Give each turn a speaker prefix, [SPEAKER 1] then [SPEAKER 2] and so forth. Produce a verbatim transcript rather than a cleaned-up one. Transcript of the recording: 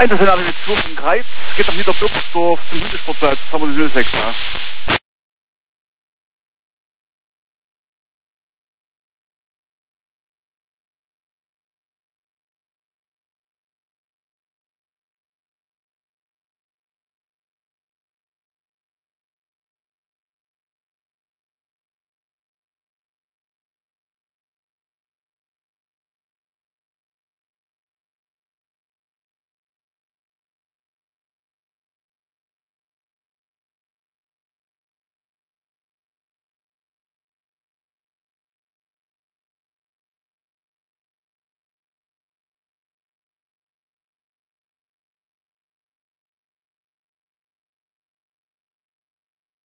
[SPEAKER 1] Einzelne mit Fluch im Kreis, geht nach Niederbürgersdorf zum Hundesportplatz, haben wir die null sechs, ja.